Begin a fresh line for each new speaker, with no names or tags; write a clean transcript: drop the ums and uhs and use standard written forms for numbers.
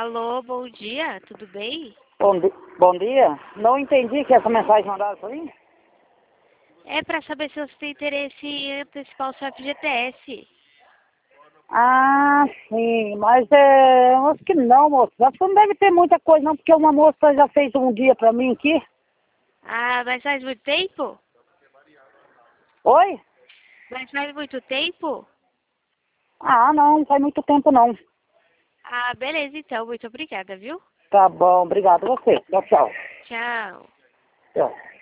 Alô, bom dia, tudo bem?
Bom dia. Não entendi que essa mensagem mandaram para mim.
É para saber se você tem interesse em antecipar o seu FGTS.
Ah, sim, mas acho que não, moço. Acho que não deve ter muita coisa não, porque uma moça já fez um dia para mim aqui.
Ah, mas faz muito tempo?
Oi?
Mas faz muito tempo?
Ah, não faz muito tempo não.
Ah, beleza então, muito obrigada, viu?
Tá bom, obrigado a você. Tchau, tchau.
Tchau.
Tchau.